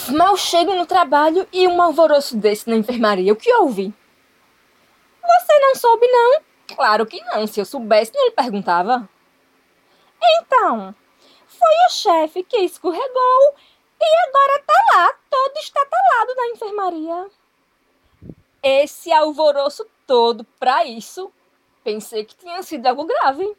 Mal chego no trabalho e um alvoroço desse na enfermaria. O que houve? Você não soube, não? Claro que não. Se eu soubesse, não lhe perguntava. Então, foi o chefe que escorregou e agora tá lá, todo estatalado na enfermaria. Esse alvoroço todo pra isso? Pensei que tinha sido algo grave.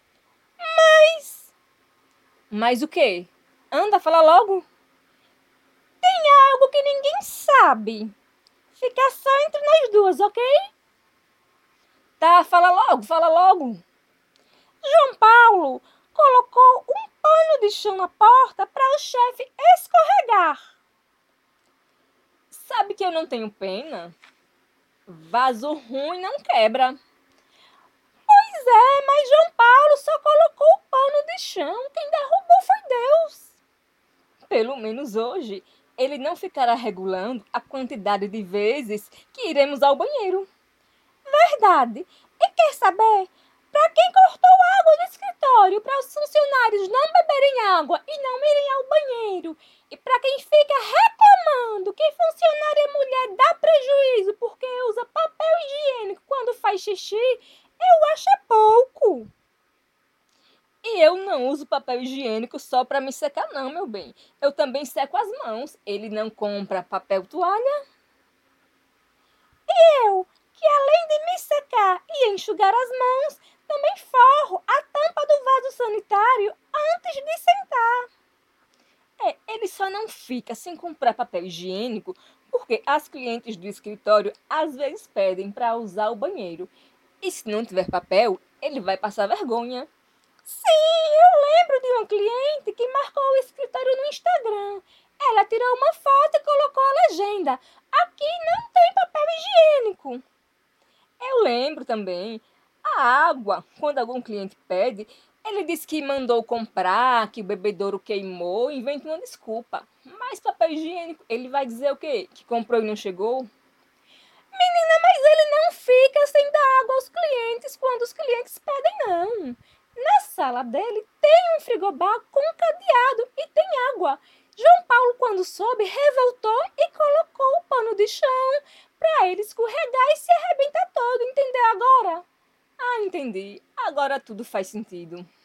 Mas o quê? Anda, fala logo. Algo que ninguém sabe. Fica só entre nós duas, ok? Tá, fala logo, fala logo. João Paulo colocou um pano de chão na porta para o chefe escorregar. Sabe que eu não tenho pena? Vaso ruim não quebra. Pois é, mas João Paulo só colocou o pano de chão. Quem derrubou foi Deus. Pelo menos hoje, ele não ficará regulando a quantidade de vezes que iremos ao banheiro. Verdade. E quer saber? Para quem cortou a água do escritório, para os funcionários não beberem água e não irem ao banheiro, e para quem fica reclamando que funcionária mulher dá prejuízo porque usa papel higiênico quando faz xixi, eu acho é pouco. E eu não uso papel higiênico só para me secar, não, meu bem. Eu também seco as mãos. Ele não compra papel toalha? Eu, que além de me secar e enxugar as mãos, também forro a tampa do vaso sanitário antes de sentar. Ele só não fica sem comprar papel higiênico porque as clientes do escritório às vezes pedem para usar o banheiro. E se não tiver papel, ele vai passar vergonha. Sim, eu lembro de uma cliente que marcou o escritório no Instagram. Ela tirou uma foto e colocou a legenda: aqui não tem papel higiênico. Eu lembro também. A água, quando algum cliente pede, ele diz que mandou comprar, que o bebedouro queimou, inventa uma desculpa. Mas papel higiênico, ele vai dizer o quê? Que comprou e não chegou? Menina, mas ele não fica sem dar água aos clientes quando os clientes pedem, não. Na sala dele tem um frigobar com cadeado e tem água. João Paulo, quando soube, revoltou e colocou o pano de chão para ele escorregar e se arrebentar todo. Entendeu agora? Ah, entendi. Agora tudo faz sentido.